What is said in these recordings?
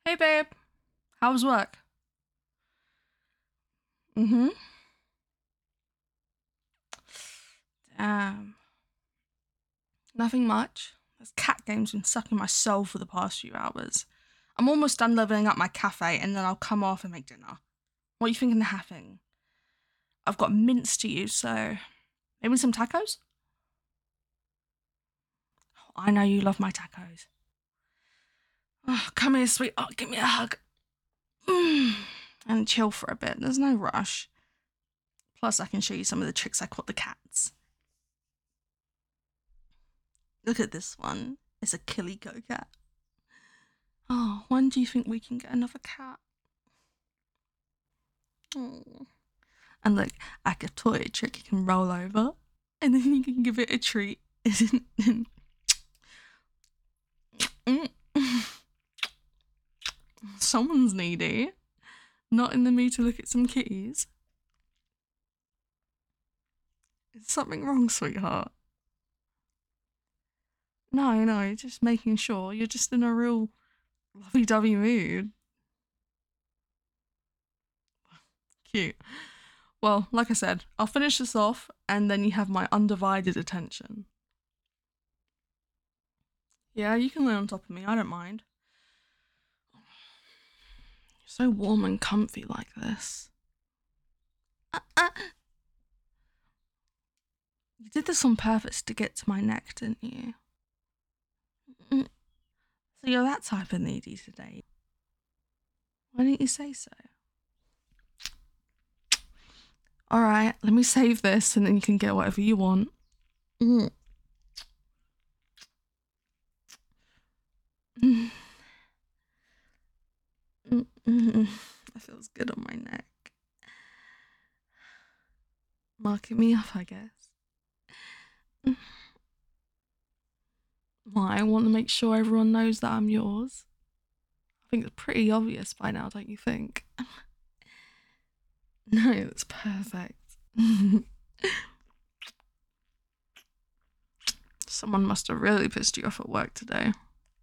Hey babe, how was work? Mm-hmm. Damn. Nothing much. This cat game's been sucking my soul for the past few hours. I'm almost done leveling up my cafe and then I'll come off and make dinner. What are you thinking of having? I've got mince to use, so maybe some tacos? Oh, I know you love my tacos. Oh, come here, sweetheart, give me a hug. And chill for a bit. There's no rush. Plus, I can show you some of the tricks I caught the cats. Look at this one. It's a Kiliko cat. Oh, when do you think we can get another cat? Oh. And look, like a toy trick, you can roll over and then you can give it a treat. Someone's needy. Not in the mood to look at some kitties. Is something wrong, sweetheart? No, just making sure you're just in a real lovey-dovey mood. Cute. Well, like I said, I'll finish this off and then you have my undivided attention. Yeah, you can lay on top of me, I don't mind. You're so warm and comfy like this. You did this on purpose to get to my neck, didn't you? So you're that type of needy today. Why didn't you say so? Alright, let me save this and then you can get whatever you want. That feels good on my neck. Marking me up, I guess. Why? I want to make sure everyone knows that I'm yours. I think it's pretty obvious by now, don't you think? No, it's perfect. Someone must have really pissed you off at work today.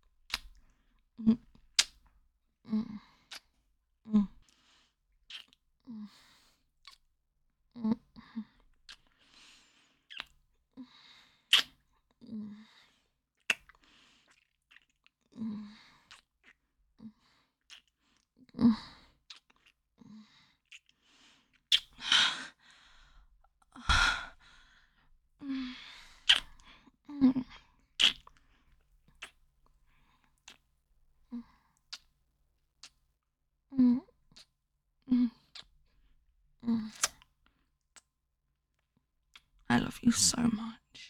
I love you so much.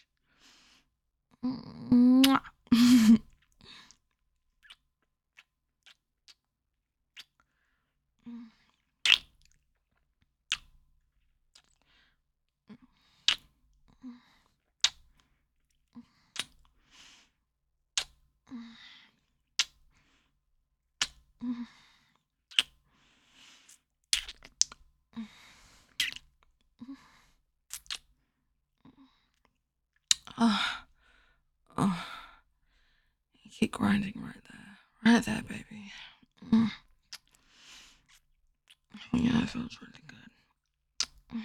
Oh, you keep grinding right there. Right there, baby. Yeah, it feels really good.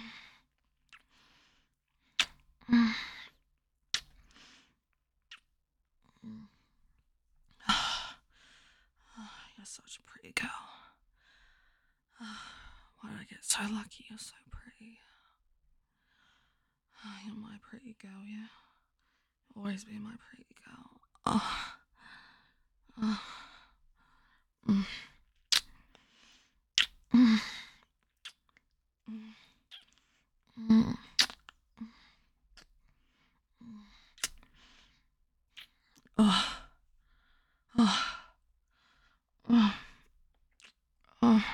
You're such a pretty girl. Why did I get so lucky? You're so pretty. You're my pretty girl, yeah? Always be my pretty girl. Mm. Mm. Mm. Oh. Oh. Oh. Oh.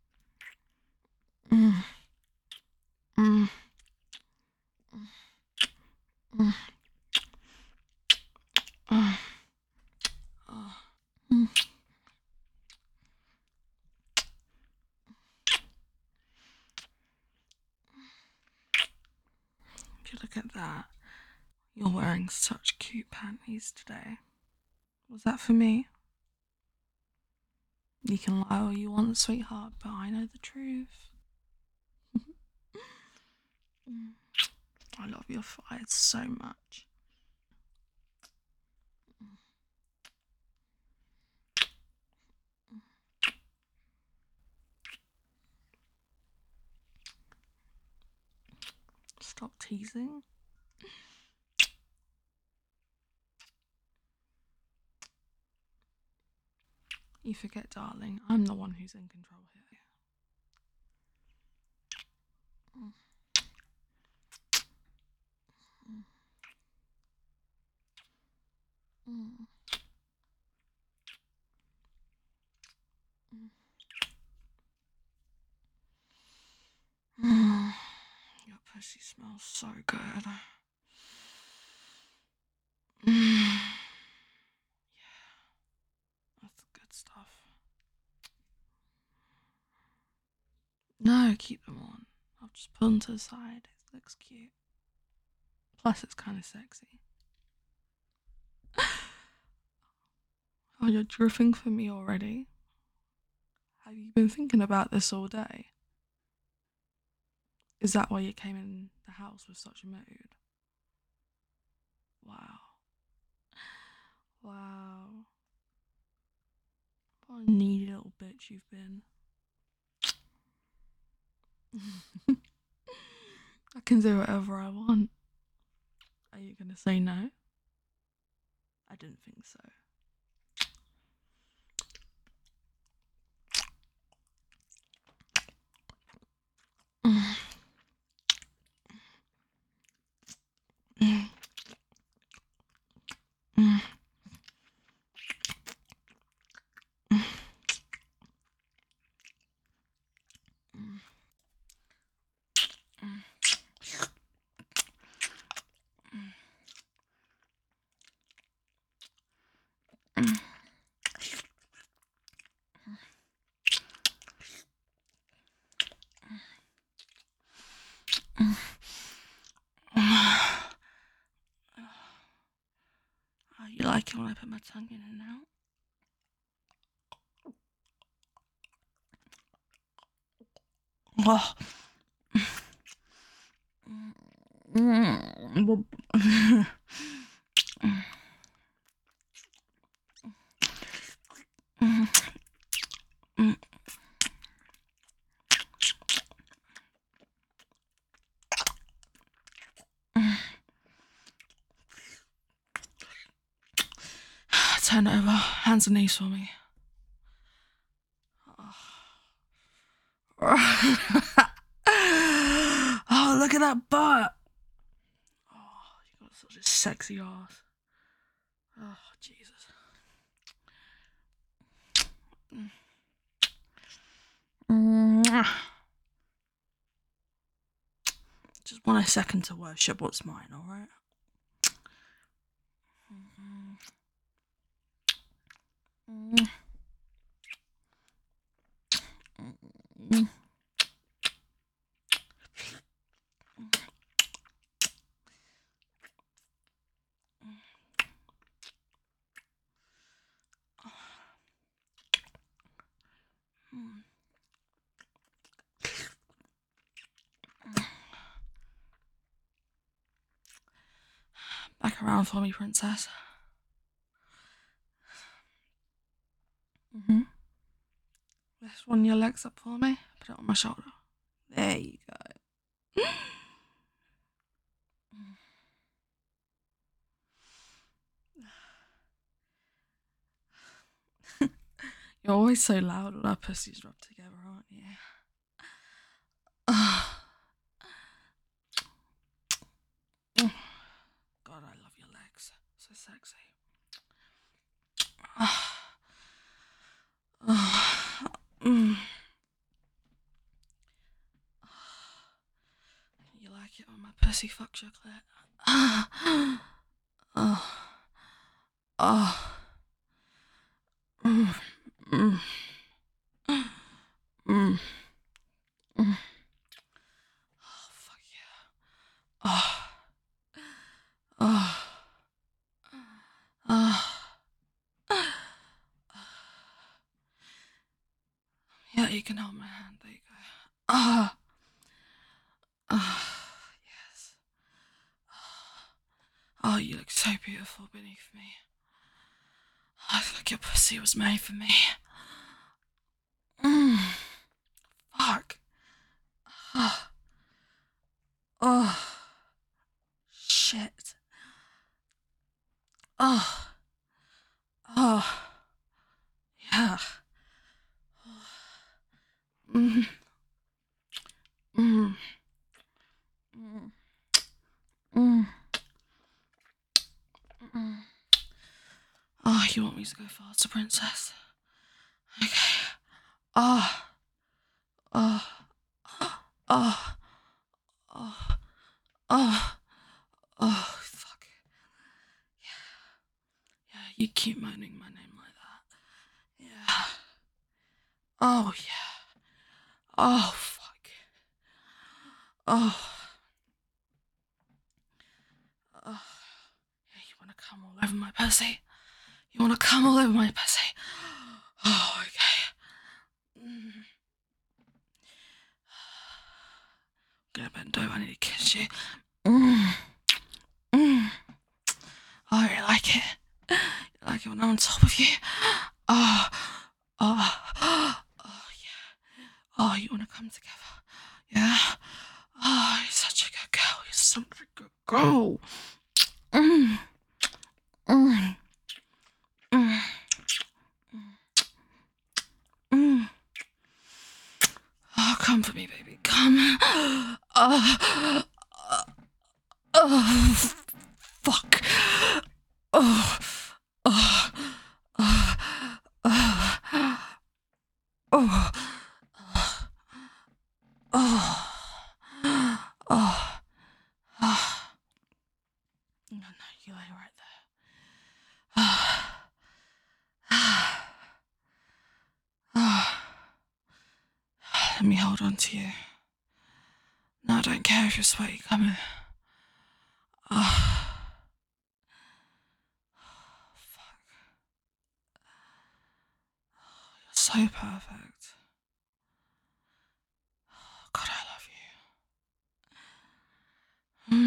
Mm. Mm. Mm. Oh. Oh. Mm. If you look at that, you're wearing such cute panties today. Was that for me? You can lie all you want, sweetheart, but I know the truth. I love your thighs so much. Stop teasing. You forget, darling, I'm the one who's in control here. Your pussy smells so good. Yeah, that's good stuff. No, keep them on. I'll just put them to the side. It looks cute. Plus, it's kind of sexy. Oh, you're drifting for me already? Have you been thinking about this all day? Is that why you came in the house with such a mood? Wow. Wow. What a needy little bitch you've been. I can do whatever I want. Are you gonna say no? I didn't think so. Oh, you like it when I put my tongue in and out? Oh. Turn over, hands and knees for me. Oh, look at that butt. Oh, you got such a sexy ass. Oh, Jesus. Just want a second to worship what's mine, alright? Back around for me, princess. Let's run your legs up for me. Put it on my shoulder. There you go. You're always so loud when our pussies rub together, aren't you? God, I love your legs. So sexy. You like it when my pussy fucks your clit? Fuck yeah. You can hold my hand. There you go. Ah. Ah. Yes. Oh, you look so beautiful beneath me. I feel like your pussy was made for me. Fuck. Oh. Oh. Shit. Oh. Oh. Yeah. Mm. Mm. Mm. Mm. Mm. Oh, you want me to go faster, princess? Okay. Oh. Oh. Oh. Oh. Oh. Oh. Fuck. Yeah, you keep moaning my name like that. Yeah. Oh, yeah. Oh, fuck. Oh. Oh. Yeah, you wanna come all over my pussy? You wanna come all over my pussy? Oh, okay. Get bent over, I need to kiss you. Mm. Mm. Oh, you like it? You like it when I'm on top of you? Oh. Oh. Oh, yeah. Oh, you wanna come together? Yeah? Oh, you're such a good girl. You're such a good girl. Mm. Mm. Mm. Mm. Oh, come for me, baby. Come. Oh. Oh. Fuck. Oh. Oh. Oh. Oh. Oh. Oh. Oh. Oh. No, you lay right there. Let me hold on to you. No, I don't care if you're sweaty. Come here. Oh. Fuck. You're so perfect. God, I love you.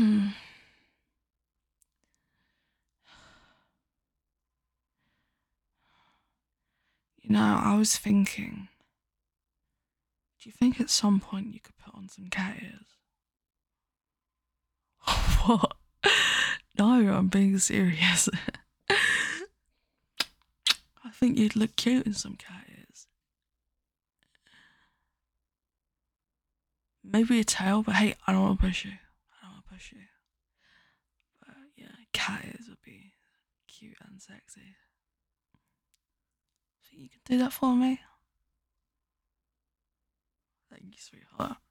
You know, I was thinking, do you think at some point you could put on some cat ears? What? No, I'm being serious. I think you'd look cute in some cat ears. Maybe a tail, but hey, I don't want to push you. But yeah, cat ears would be cute and sexy. Think you can do that for me? Thank you, sweetheart.